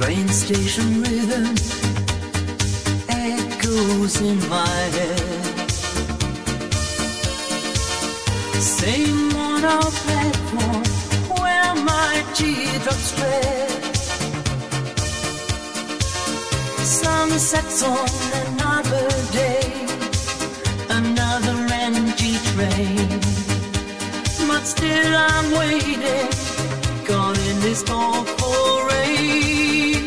Train station rhythm echoes in my head. Same on our platform where my teardrops tread. Sunsets on another day, another empty train. But still I'm waiting, caught in this awful rain.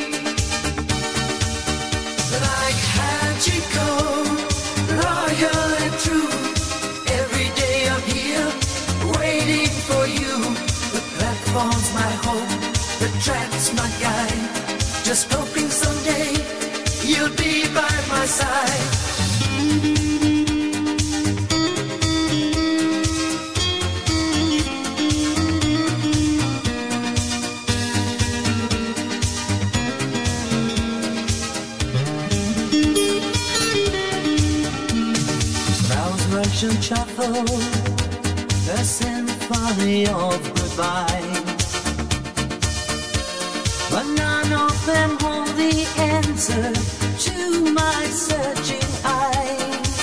Like Hachiko, loyal and true. Every day I'm here, waiting for you. The platform's my home, the track's my guide. Just hoping someday you'll be by my side. And shuffle the symphony of goodbye, but none of them hold the answer to my searching eyes.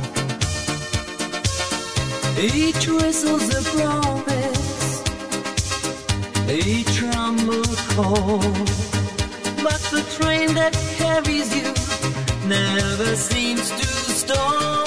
Each whistle's a promise, each rumble call, but the train that carries you never seems to stop.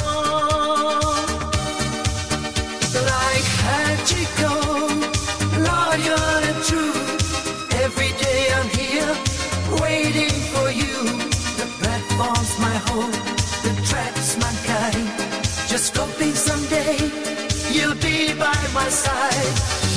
Like Hachiko, loyal and true. Every day I'm here, waiting for you. The platform's my home, the track's my guide. Just hoping someday you'll be by my side.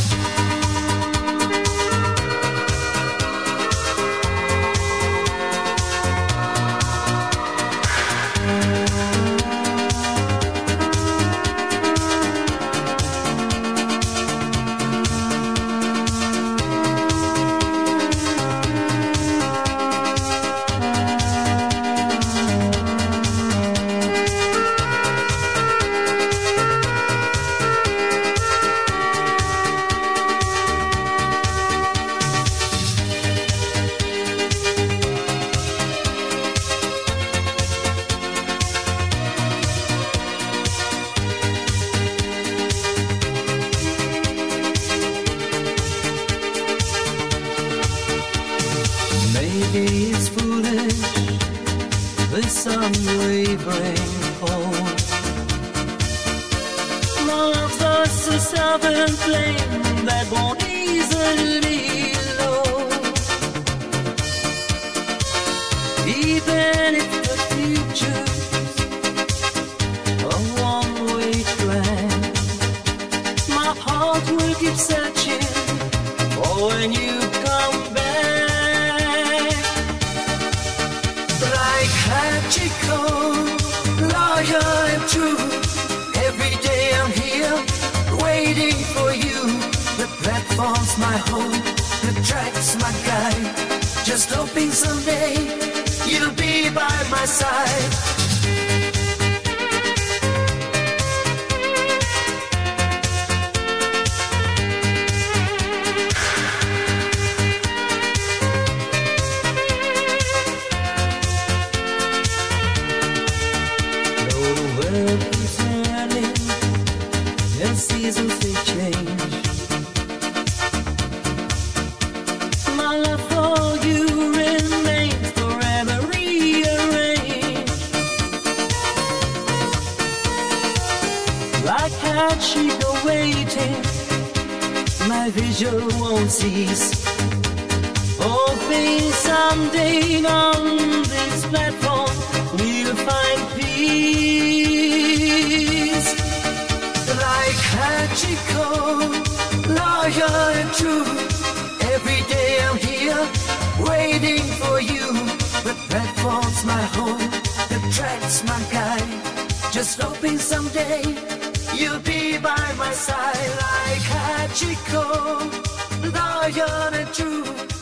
Maybe it's foolish, this unwavering hope. Love's just a stubborn flame that won't easily low. Even if the future's a one-way track, my heart will keep searching for when you come back. Hachiko, loyal and true. Every day I'm here, waiting for you. The platform's my home, the track's my guide. Just hoping someday you'll be by my side. Seasons they change. My love for you remains forever rearranged. Like Hachiko waiting, my vigil won't cease. Hoping someday on this platform we'll find peace. Like Hachiko, loyal and true. Every day I'm here, waiting for you. The platform's my home, the track's my guide. Just hoping someday you'll be by my side. Like Hachiko, loyal and true.